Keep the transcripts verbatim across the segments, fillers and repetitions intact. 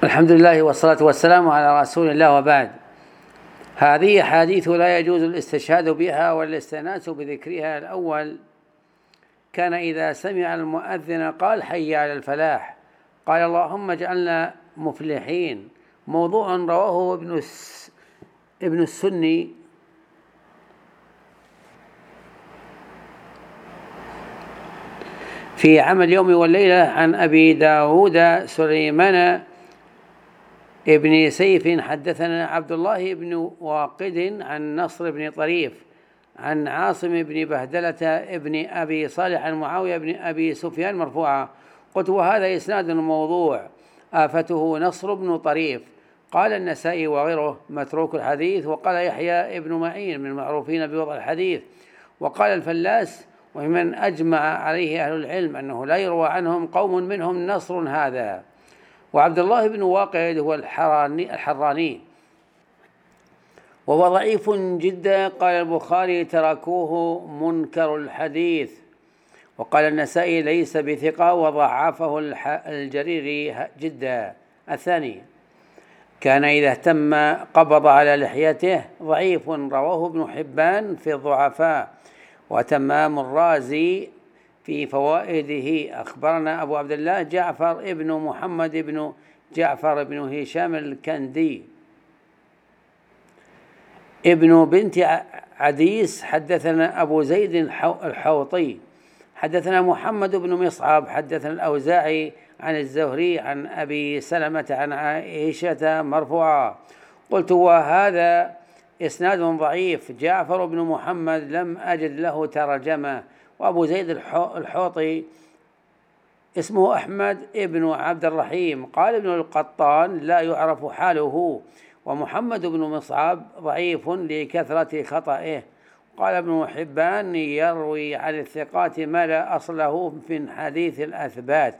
الحمد لله والصلاة والسلام على رسول الله، وبعد. هذه حديث لا يجوز الاستشهاد بها والاستئناس بذكرها. الأول: كان إذا سمع المؤذن قال حي على الفلاح قال اللهم اجعلنا مفلحين. موضوع رواه ابن ابن السني في عمل اليوم والليلة عن أبي داود سليمان ابن سيف حدثنا عبد الله بن واقد عن نصر بن طريف عن عاصم بن بهدلة ابن أبي صالح عن معاوية بن أبي سفيان مرفوعا. قلت: وهذا إسناد موضوع، آفته نصر بن طريف. قال النسائي وغيره متروك الحديث. وقال يحيى ابن معين من المعروفين بوضع الحديث. وقال الفلاس ومن أجمع عليه أهل العلم أنه لا يروى عنهم قوم منهم نصر هذا. وعبد الله بن واقد هو الحراني, الحراني وهو ضعيف جدا. قال البخاري تركوه منكر الحديث. وقال النسائي ليس بثقة وضعفه الجريري جدا. الثاني: كان إذا اهتم قبض على لحيته. ضعيف، رواه ابن حبان في الضعفاء. وتمام الرازي في فوائده أخبرنا أبو عبد الله جعفر ابن محمد ابن جعفر ابن هشام الكندي ابن بنت عديس حدثنا أبو زيد الحوطي حدثنا محمد بن مصعب حدثنا الأوزاعي عن الزهري عن أبي سلمة عن عائشة مرفوعا. قلت: وهذا إسناد ضعيف. جعفر بن محمد لم أجد له ترجمة. وأبو زيد الحوطي اسمه أحمد ابن عبد الرحيم. قال ابن القطان لا يعرف حاله. ومحمد بن مصعب ضعيف لكثرة خطئه. قال ابن حبان يروي عن الثقات ما لا أصل له من حديث الأثبات.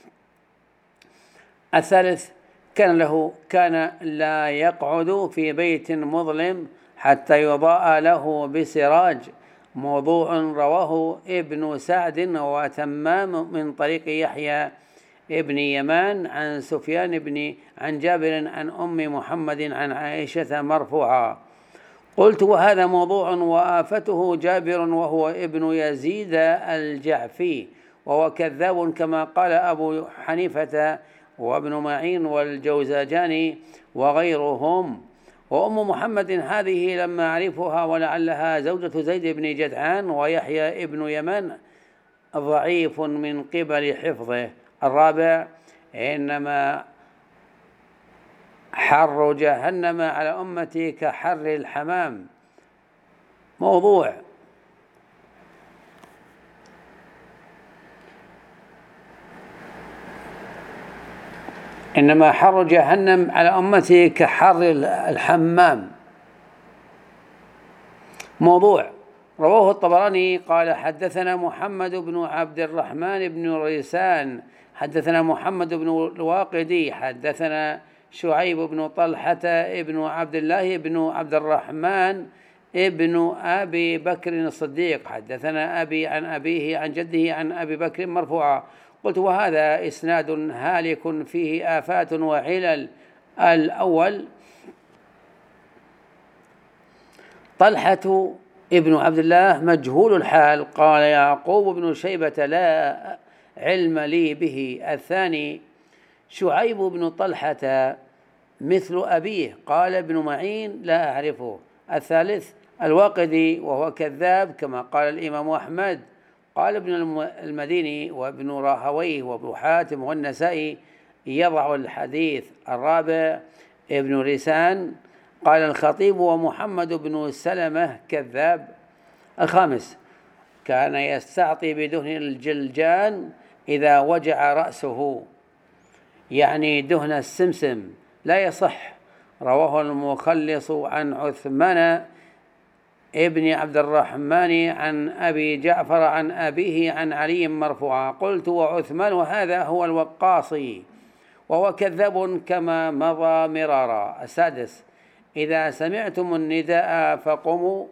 الثالث: كان له كان لا يقعد في بيت مظلم حتى يضاء له بسراج. موضوع رواه ابن سعد وتمام من طريق يحيى ابن يمان عن سفيان بن عن جابر عن أم محمد عن عائشة مرفوعا. قلت: وهذا موضوع، وآفته جابر وهو ابن يزيد الجعفي وهو كذاب كما قال أبو حنيفة وابن معين والجوزجاني وغيرهم. وأم محمد هذه لما أعرفها ولعلها زوجة زيد بن جدعان. ويحيى ابن يمان ضعيف من قبل حفظه. الرابع: إنما حر جهنم على أمتي كحر الحمام. موضوع. إنما حر جهنم على أمتي كحر الحمام. موضوع. رواه الطبراني قال حدثنا محمد بن عبد الرحمن بن ريسان حدثنا محمد بن الواقدي حدثنا شعيب بن طلحة ابن عبد الله بن عبد الرحمن ابن أبي بكر الصديق حدثنا أبي عن أبيه عن جده عن أبي بكر مرفوعا. قلت: وهذا إسناد هالك فيه آفات وعلل. الأول: طلحة ابن عبد الله مجهول الحال. قال يعقوب بن شيبة لا علم لي به. الثاني: شعيب بن طلحة مثل أبيه. قال ابن معين لا أعرفه. الثالث: الواقدي وهو كذاب كما قال الإمام أحمد. قال ابن المديني وابن راهويه وابن حاتم والنسائي يضع الحديث. الرابع: ابن ريسان. قال الخطيب ومحمد بن سلمة كذاب. الخامس: كان يستعطي بدهن الجلجان إذا وجع رأسه، يعني دهن السمسم، لا يصح. رواه المخلص عن عثمان ابن عبد الرحمن عن أبي جعفر عن أبيه عن علي مرفوعا. قلت: وعثمان هذا هو الوقاصي وهو كذاب كما مضى مرارا. السادس: إذا سمعتم النداء فقوموا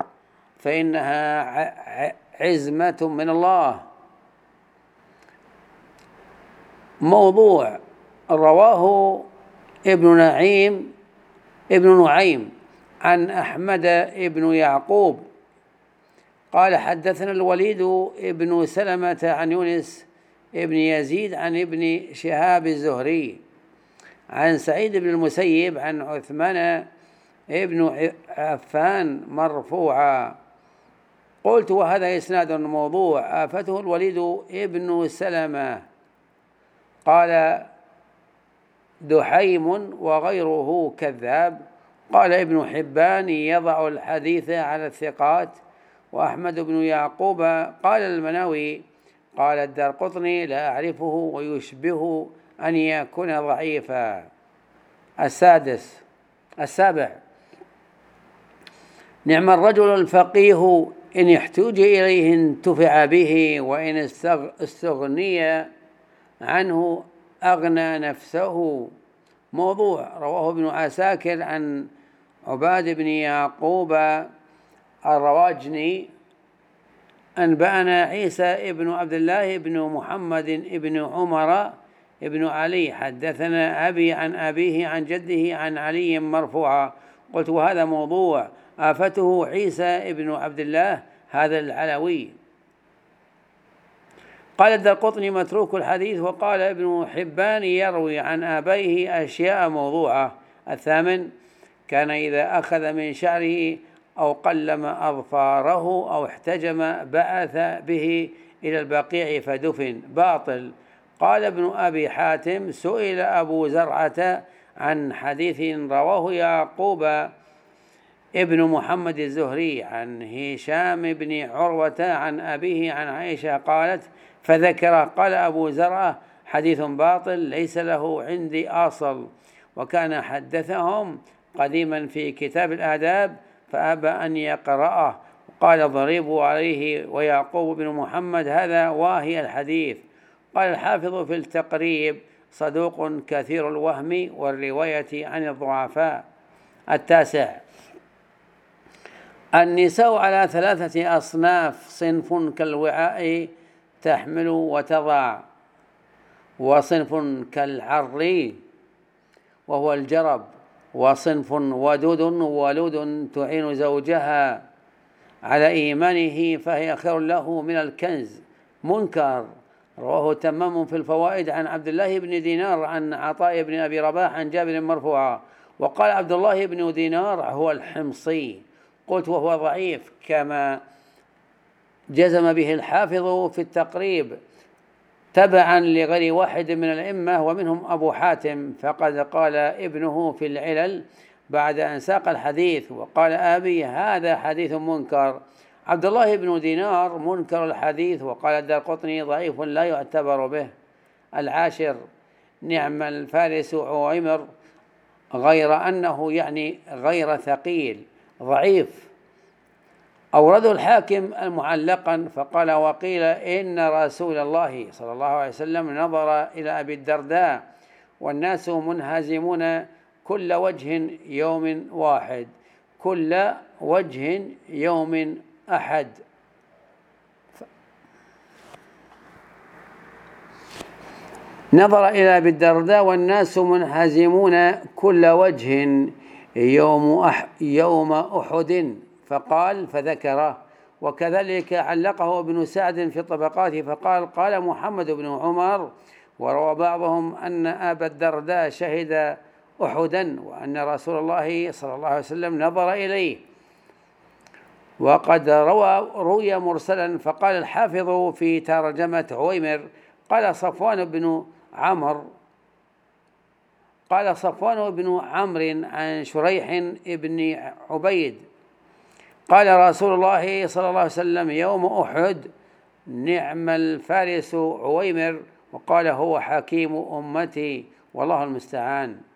فإنها عزمة من الله. موضوع. رواه ابن نعيم ابن نعيم عن أحمد ابن يعقوب قال حدثنا الوليد ابن سلمة عن يونس ابن يزيد عن ابن شهاب الزهري عن سعيد بن المسيب عن عثمان ابن عفان مرفوعا. قلت وهذا إسناد موضوع آفته الوليد ابن سلمة. قال دحيم وغيره كذاب. قال ابن حبان يضع الحديث على الثقات. وأحمد بن يعقوب قال المناوي قال الدارقطني لا أعرفه ويشبه أن يكون ضعيفا. السادس السابع نعم الرجل الفقيه إن احتوج إليه انتفع به وإن استغني عنه أغنى نفسه. موضوع. رواه ابن عساكر عن عباد بن يعقوب الرواجني أنبأنا عيسى ابن عبد الله ابن محمد ابن عمر ابن علي حدثنا أبي عن أبيه عن جده عن علي مرفوعا. قلت وهذا موضوع آفته عيسى ابن عبد الله هذا العلوي. قال الدارقطني متروك الحديث. وقال ابن حبان يروي عن آبائه أشياء موضوعة. الثامن كان إذا أخذ من شعره أو قلم أظفاره أو احتجم بعث به إلى البقيع فدفن. باطل. قال ابن أبي حاتم سئل أبو زرعة عن حديث رواه يعقوب ابن محمد الزهري عن هشام بن عروة عن أبيه عن عائشة قالت فذكر. قال أبو زرعة حديث باطل ليس له عندي أصل. وكان حدثهم قديما في كتاب الآداب فأبى أن يقرأه. قال ضربوا عليه ويعقوب بن محمد هذا واهي الحديث. قال الحافظ في التقريب صدوق كثير الوهم والرواية عن الضعفاء. التاسع النساء على ثلاثة أصناف. صنف كالوعاء تحمل وتضع وصنف كالعر وهو الجرب وصنف ودود ولود تعين زوجها على إيمانه فهي خير له من الكنز. منكر. رواه تمام في الفوائد عن عبد الله بن دينار عن عطاء بن أبي رباح عن جابر مرفوعا. وقال عبد الله بن دينار هو الحمصي. قلت وهو ضعيف كما جزم به الحافظ في التقريب تبعا لغير واحد من الأئمة ومنهم أبو حاتم. فقد قال ابنه في العلل بعد أن ساق الحديث وقال أبي هذا حديث منكر. عبد الله بن دينار منكر الحديث. وقال الدارقطني ضعيف لا يعتبر به. العاشر نعم الفارس عويمر غير أنه يعني غير ثقيل ضعيف. أورده الحاكم المعلقا فقال وقيل إن رسول الله صلى الله عليه وسلم نظر إلى أبي الدرداء والناس منهزمون كل وجه يوم واحد كل وجه يوم أحد. نظر إلى أبي الدرداء والناس منهزمون كل وجه يوم أح يوم أحد فقال فذكره. وكذلك علقه ابن سعد في طبقاته فقال قال محمد بن عمر. وروى بعضهم أن أبا الدرداء شهد أحدا وأن رسول الله صلى الله عليه وسلم نظر إليه. وقد روى روي مرسلا. فقال الحافظ في ترجمة عويمر قال صفوان بن عمرو قال صفوان بن عمرو عن شريح بن عبيد قال رسول الله صلى الله عليه وسلم يوم أحد نعم الفارس عويمر. وقال هو حكيم أمتي والله المستعان.